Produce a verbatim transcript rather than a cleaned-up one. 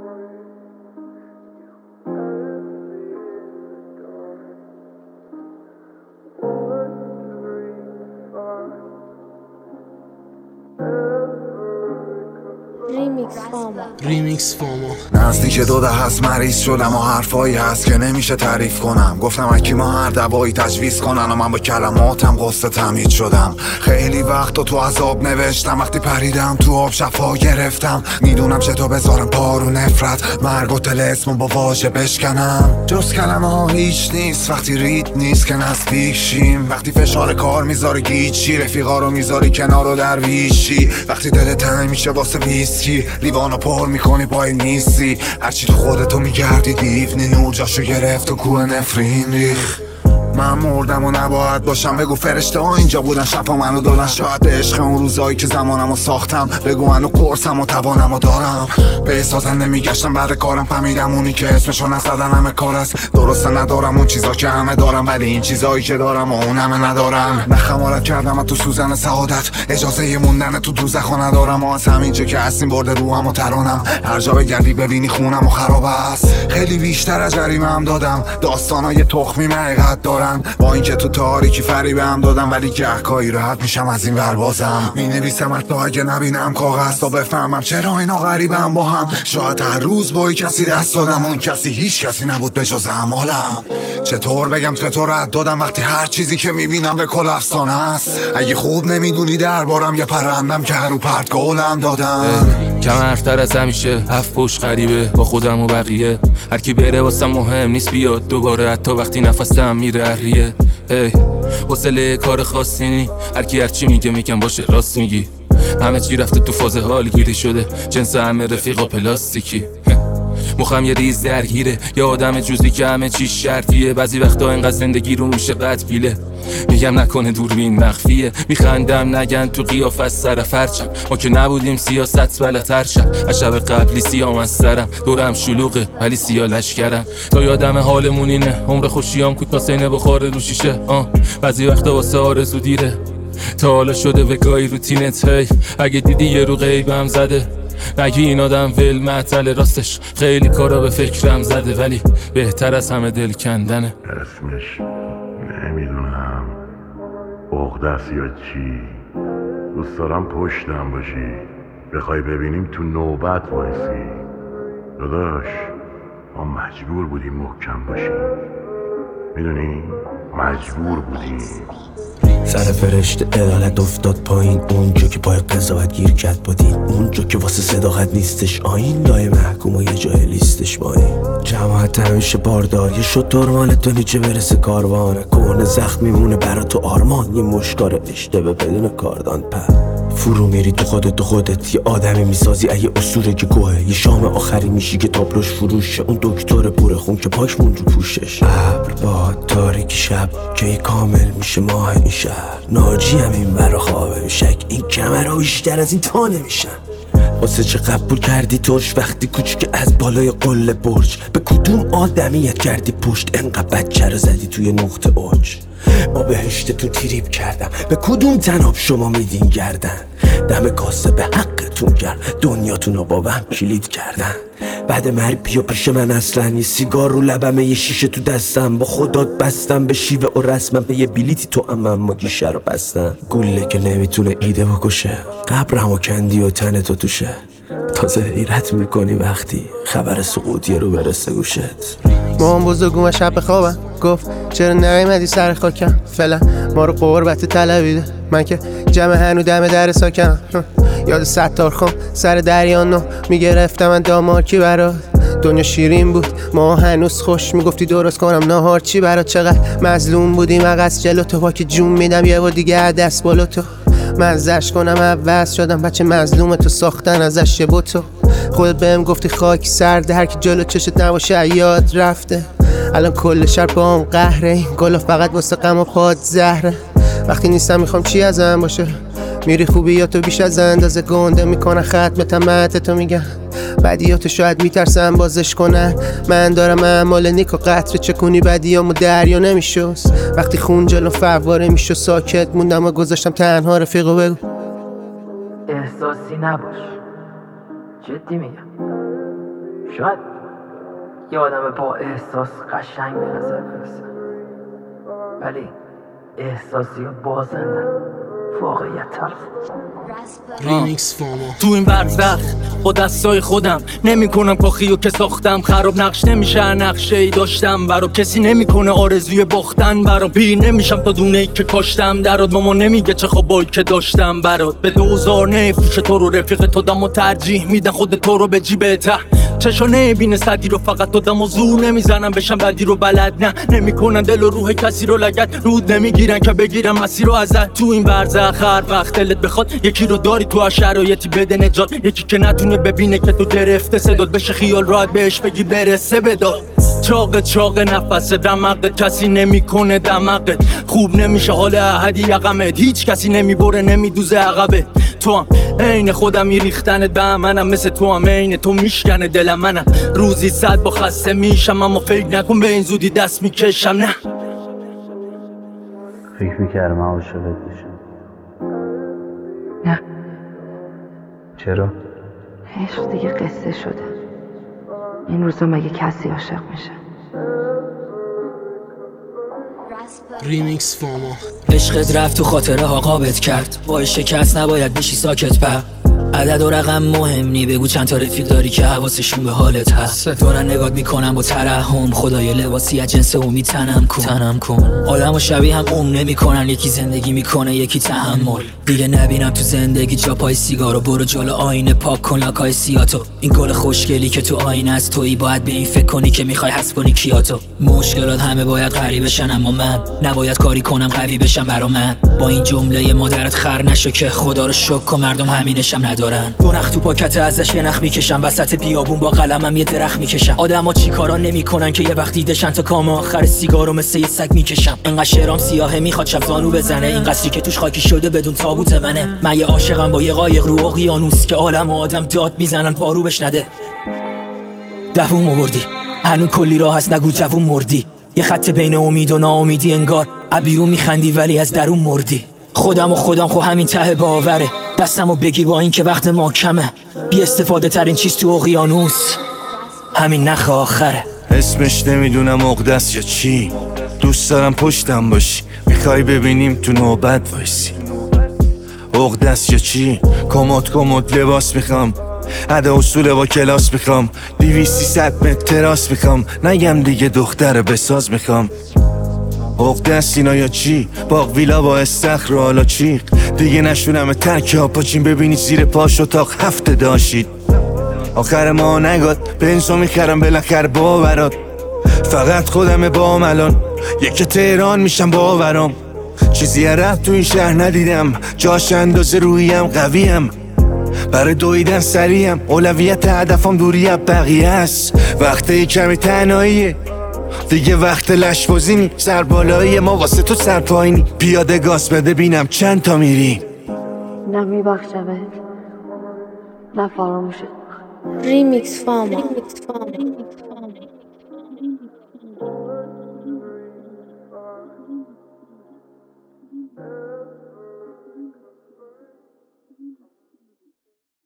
ریمیکس فاما ریمیکس فاما نزدیک دو ده هست مریض شدم و حرفایی هست که نمیشه تعریف کنم. گفتم اکی ما هر دوایی تجویز کنن و من با کلماتم قصه تمهید شدم. خیلی وقت تو عذاب نوشتم، وقتی پریدم تو آب شفا گرفتم. میدونم چطور بذارم پارو نفرت، مرگ و طلسم با واژه بشکنم. جز کلمه ها هیچ نیست وقتی رید نیست که نزدیک شیم. وقتی فشار کار میذاره گیچی، رفیقا رو میذاری کنار و درویشی. وقتی دل تنگ میشه واسه ویسکی، لیوانو پر میکنی پای نیستی. هرچی تو خودتو میگردی دیوونی، نور جاشو گرفت و کوه نفرین ریخ. من مردم و نباید باشم، بگو فرشته ها اینجا بودن شفا منو دادن. شاید عشق اون روزایی که زمانمو ساختم، بگو منو قرصم و توانمو دارم. به سازنده میگشتم بعد کارم، فهمیدم اونی که اسمشو نزدن همه کار است. درسته ندارم اون چیزا که همه دارم، ولی این چیزایی که دارم و اون همه ندارم. نه خمارت کردم تو سوزن سعادت، اجازه ی موندن تو دوزخو ندارم. و از همینجا که هستیم برده روحم و ترانم، هر جا بگردی ببینی خونم و خراب است. خیلی بیشتر از جریمه هم دادم، داستانای تخمی حقیقت دارم. با اینکه تو تاریکی فریبه هم دادم، ولی گهگاهی راحت میشم از این ور بازم. می نویسم حتی اگه نبینم کاغذ تا بفهمم چرا اینا غریبه هم با هم. شاید هر روز با کسی دست دادم، اون کسی هیچ کسی نبود به جز اعمالم. چطور بگم چطور رد دادم وقتی هر چیزی که میبینم به کل افسانه است. اگه خوب نمیدونی دربارم یه پرندم که هر رو پرت گولم دادم. کم حرفتر از همیشه، هفت پشت غریبه با خودم و بقیه. هر کی بره واسم مهم نیست بیاد دوباره، حتی وقتی نفسم میره ریه. ای حوصله کار خاصی نی، هر کی هر چی میگه میگم باشه راست میگی. همه چی رفته تو فاز حال گیری شده، جنس همه رفیقا پلاستیکی. مخم یه ریز درگیره، یه آدم جزئی که همه چی شرطیه. بعضی وقتا اینقدر زندگی رو میشه قد گیله، میگم نکنه دوربین مخفیه. میخندم نگن تو قیافه سر فرچم، ما که نبودیم سیاست بلتر شم. از شب قبلی سیام از سرم، دورم شلوغه ولی سیا لشکرم. تا یادم حالمون اینه، عمر خوشیام کوتاه سینه بخوره رو شیشه. آه بعضی وقتا واسه آرزو دیره، تا حالا شده وگاهی روتینت. هی اگه دیدی یه رو غیبم زده، نگی این آدم ول معطل. راستش خیلی کارا به فکرم زده، ولی بهتر از همه دل کندنه. اسمش نمیدونم عقده‌ست یا چی. دوست دارم پشتم باشی، بخوای ببینیم تو نوبت وایسی. داداش ما مجبور بودیم محکم باشیم، میدونی؟ مجبور بودیم. سر فرشته عدالت افتاد پایین، اونجا که پای قضاوت گیر کرد با دین. اونجا که واسه صداقت نیستش آین، لای محکوم و یه جای لیستش مایی. جماعت همیشه باردار، یه شطور مال تو نیچه برسه کاروانه. کهنه زخم میمونه برا تو آرمان، یه مشکار اشتبه بدون کاردان پر. فرو میری تو خودت تو خودت، یه آدمی میسازی اگه اصوره که گوه. یه شام آخری میشی که تابلوش فروشه، اون دکتر بوره خون که پاش مون رو پوشش. ابر باد تاریکی شب که کامل میشه ماه این شهر. ناجی هم این برا خوابه شک، این کمرها بیشتر از این تا نمیشن. واسه چه قبول کردی ترش وقتی کوچیک از بالای قله برج؟ به کدوم آدمیت کردی پشت انقدر بچه رو زدی توی نقطه اوج؟ با بهشتتون تریپ کردم، به کدوم تناب شما میدین گردن؟ دم کاسه به حقتون کرد، دنیاتون رو با هم کلید کردن. بعد مرگ بیا پیش من، اصلا یه سیگار رو لبمه، یه شیشه تو دستم. با خودات بستم به شیوه و رسمم، به یه بلیتی تو هم اما گیشه رو بستم. گله که نمیتونه ایده بکشه، قبرم و کندی و تن تو توشه. تازه حیرت میکنی وقتی خبر سقوطی رو برسه گوشت. مام بزرگوم شب خوابم گفت چرا نیومدی سر خاکم. فعلا ما رو قربت طلبیده، من که جمع هنو دم در ساکم. یاد ستار خم سر دریا نو میگرفتم من دامارکی برات. دنیا شیرین بود ما هنوز خوش، میگفتی درست کنم ناهار چی برات. چقدر مظلوم بودیم مغز جلو تو، با که جون میدم یه بار دیگه دست بالا تو. مزش کنم عوض شدم، بچه مظلوم تو ساختن ازش یه بوتو. خودت بهم گفتی خاک سرده، هر کی جلو چشت نباشه یاد رفته. الان کل شهر با هم قهره، این گلا فقط واسه غم و پاد زهره. وقتی نیستم میخوام چی ازم باشه، میری خوبیاتو بیش از اندازه گنده میکنن. ختم تمت تو میگن بدیاتو شاید میترسن بازش کنن. من دارم اعمال نیک و قطره چکونی بدیامو دریا نمیشست. وقتی خون جلو فواره میشو ساکت موندم و گذاشتم تنها. رفیقو بگو احساسی نباش، جدی میگم. شاید یه آدم با احساس قشنگ به نظر برسه، ولی احساسی و بازندن واقعیت تلخ. ریمیکس فامو تو این برزخ با دستای خودم نمی کنم کاخیو که ساختم، خراب نقش نمیشه نقشه ای داشتم برا کسی نمیکنه آرزوی باختن برام، پیر نمیشم تا دونه ای که کاشتم درات، ماما نمیگه چه خوابایی که داشتم برات، به دوزار نفروشه تو رو رفیق تو دم و ترجیح میدن خود تو رو به جیب ته، چشا نبینه صدی رو فقط تو دم و زور نمیزنم بشم بدی رو بلد نه، نمیکنن دل و روح کسی رو لگت، رود نمیگیرن که بگیرم مسیر رو ازت. تو این برزخ هر وقت دلت بخواد یکی رو داری تو شرایطی بده نجات، یکی که نتونه ببینه که تو گرفته صدات بشه خیال راحت بهش بگی برسه بداد، چاق چاق نفس دماغت کسی نمیکنه دماغت، خوب نمیشه حال احدی یقمت، هیچ کسی نمیبره نمیدوزه عقبه، تو هم عین خودم ریختنت به منم، مثل تو هم عین تو میشکنه دلم منم، روزی صد با خسته میشم اما فکر نکن به این زودی دست میکشم نه. فکر میکردم عاشقت بشم. نه، چرا؟ عشق دیگه قصه شده. این روزا مگه کسی عاشق میشه؟ ریمیکس فامو عشقت رفت تو خاطره ها قابت کرد، با شکست نباید بشی ساکت پر، عدد و رقم مهم نی، بگو چند تا رفیق داری که حواسشون به حالت هست، دارن نگات میکنم با ترحم، خدای لباسی از جنس امید تنم کن تنم کن آدم و شبیه هم اون نمیکنن، یکی زندگی میکنه یکی تحمل، دیگه نبینم تو زندگی جا پای سیگارو، برو جلو آینه پاک کن لاکای سیاتو، این گل خوشگلی که تو آینه است تویی، باید به این فکر کنی که میخوای حذف کنی کیاتو، مشکلات همه باید غریب بشن اما من نباید کاری کنم قوی بشم برا من، با این جمله مادرت خر نشو که خدا رو شکر کن مردم همینشم ندارن، دو نخ تو پاکت ازش یه نخ میکشم، وسط بیابون با قلمم یه درخت میکشم، آدما چی کارا نمیکنن که یه وقت دیدشن تا کام آخر سیگارو مثل یه سگ میکشم، انقدر شعرام سیاهه میخواد شب زانو بزنه، این قصری که توش خاکی شده بدون تابوت منه، من یه عاشقم با یه قایق رو اقیانوس که عالم و آدم داد میزنن پارو بش نده، دووم آوردی هنوز کلی راه هست نگو جوون مردی، یه خط بین امید و ناامیدی انگار ابیرون میخندی ولی از درون مردی، خودم و خودم خو همین ته باوره، دستمو بگی با این که وقت ما کمه، بی استفاده ترین چیز تو اقیانوس همین نخ آخره، اسمش نمیدونم عقده‌ست یا چی، دوست دارم پشتم باشی، میخوای ببینیم تو نوبت وایسی، عقده‌ست یا چی، کمد کمد لباس میخوام، عده اصول با کلاس میخوام، دویست سیصد متر تراس میخوام، نگم دیگه دختر بساز میخوام، عقده‌ست اینا یا چی، باغ ویلا با استخر و حالا چی، دیگه نشونم ترک ها پاچین ببینید زیر پاش اتاق هفته داشتید، آخر ما نگاد بنزو میخرم بالاخره باورات، فقط خودم با الان یکی تهران میشم باورام، چیزی رفت تو این شهر ندیدم، جاش اندازه رویم قویم، برای دویدن سریم، اولویت هدفم دوری از بقیه است، وقتی کمی تنهاییه دیگه وقت لشبازی نی، سربالایی ما واسه تو سرپایینی، پیاده گاز بده بینم چند تا میری، نه میبخشمت نه فراموشت. ریمیکس فامو